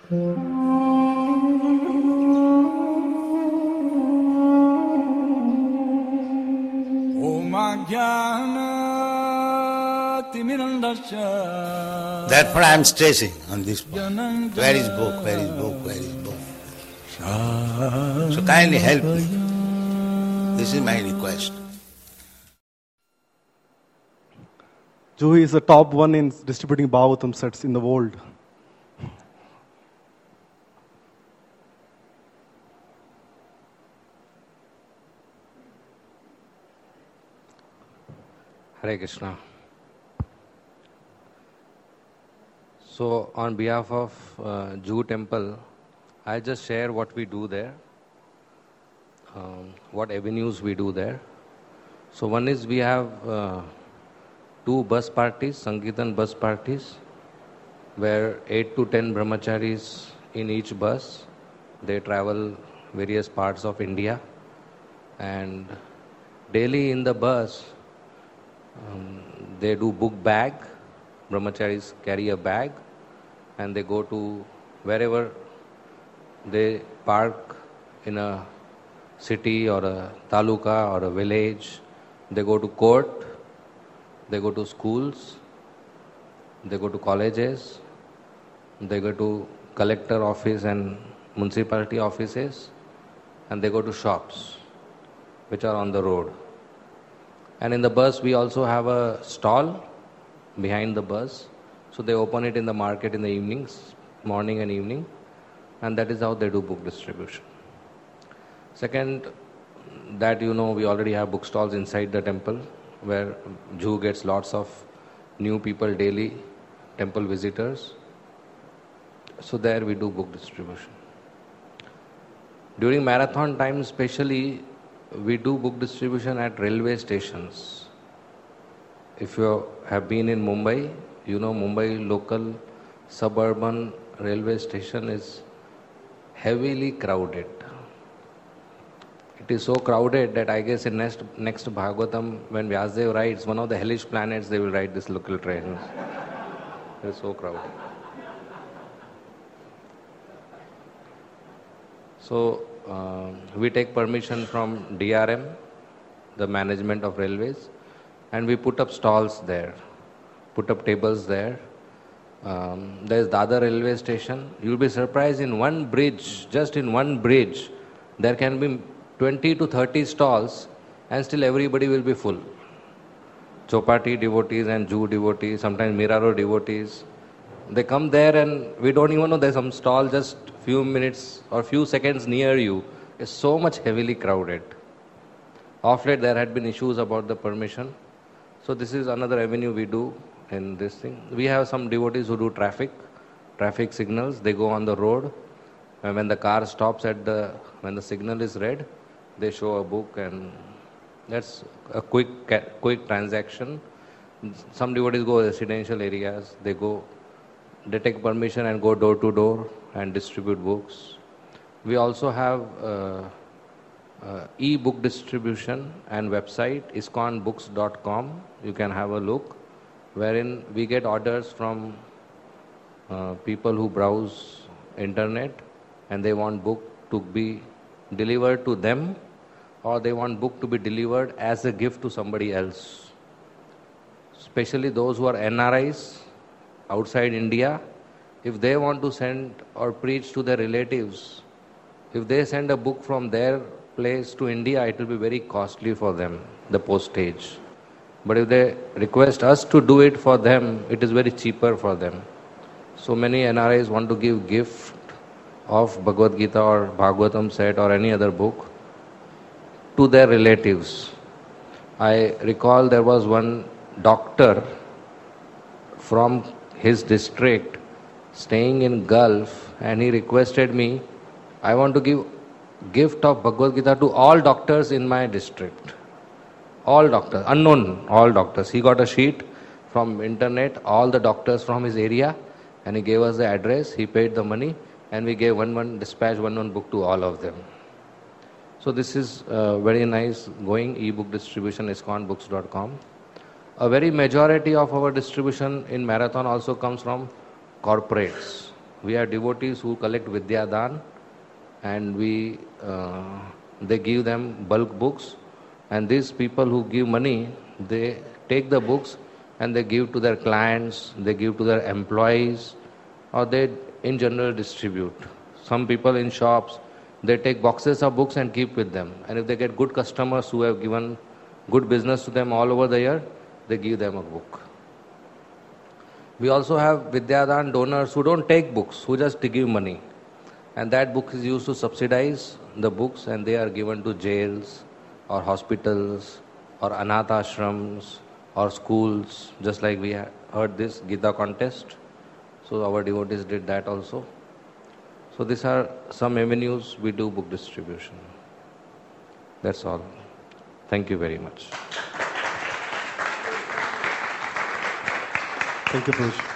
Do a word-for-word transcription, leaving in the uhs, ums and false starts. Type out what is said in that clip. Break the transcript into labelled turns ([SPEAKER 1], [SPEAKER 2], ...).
[SPEAKER 1] That's what I am stressing on this point. Where is book? Where is book? Where is book? So kindly help me. This is my request.
[SPEAKER 2] Juhi is the top one in distributing Bhagavatam sets in the world.
[SPEAKER 3] Hare Krishna. So, on behalf of uh, Juhu Temple, I'll just share what we do there, um, what avenues we do there. So, one is we have uh, two bus parties, Sankirtan bus parties, where eight to ten brahmacharis in each bus. They travel various parts of India, and daily in the bus, um, they do book bag. Brahmacharis carry a bag, and they go to wherever they park in a city or a taluka or a village. They go to court, they go to schools, they go to colleges, they go to collector office and municipality offices, and they go to shops which are on the road. And in the bus we also have a stall behind the bus. So they open it in the market in the evenings, morning and evening, and that is how they do book distribution. Second, that you know, we already have bookstalls inside the temple where Juhu gets lots of new people daily, temple visitors. So there we do book distribution. During marathon time especially, we do book distribution at railway stations. If you have been in Mumbai, you know Mumbai local suburban railway station is heavily crowded. It is so crowded that I guess in next next Bhagavatam, when Vyasdev writes, one of the hellish planets, they will write this local train. It is so crowded. So uh, we take permission from D R M, the management of railways, and we put up stalls there, put up tables there. Um, there is Dadar railway station. You will be surprised, in one bridge, just in one bridge, there can be twenty to thirty stalls and still everybody will be full. Chopati devotees and Jew devotees, sometimes Miraro devotees, they come there and we don't even know there's some stall just few minutes or few seconds near you. It's so much heavily crowded. Of late there had been issues about the permission. So this is another avenue we do in this thing. We have some devotees who do traffic, traffic signals. They go on the road, and when the car stops at the, when the signal is red, they show a book, and that's a quick, quick transaction. Some devotees go to residential areas. They go, they take permission and go door to door and distribute books. We also have uh, uh, e-book distribution and website, iskon books dot com. You can have a look, wherein we get orders from uh, people who browse internet and they want book to be delivered to them, or they want book to be delivered as a gift to somebody else. Especially those who are N R Is outside India, if they want to send or preach to their relatives, if they send a book from their place to India, it will be very costly for them, the postage. But if they request us to do it for them, it is very cheaper for them. So many N R Is want to give gift of Bhagavad Gita or Bhagavatam set or any other book to their relatives. I recall there was one doctor from his district staying in Gulf, and he requested me, I want to give gift of Bhagavad Gita to all doctors in my district. All doctors, unknown, all doctors. He got a sheet from internet, all the doctors from his area, and he gave us the address, he paid the money, and we gave one one, dispatch one one book to all of them. So this is uh, very nice going, e-book distribution, iskon books dot com. A very majority of our distribution in Marathon also comes from corporates, We have devotees who collect Vidyadan, and we uh, they give them bulk books. And these people who give money, they take the books and they give to their clients, they give to their employees, or they in general distribute. Some people in shops, they take boxes of books and keep with them. And if they get good customers who have given good business to them all over the year, they give them a book. We also have Vidyadan donors who don't take books, who just give money. And that book is used to subsidize the books, and they are given to jails or hospitals or anath ashrams or schools, just like we heard this Gita contest. So our devotees did that also. So these are some avenues we do book distribution. That's all. Thank you very much.
[SPEAKER 2] Thank you, Prabhuji.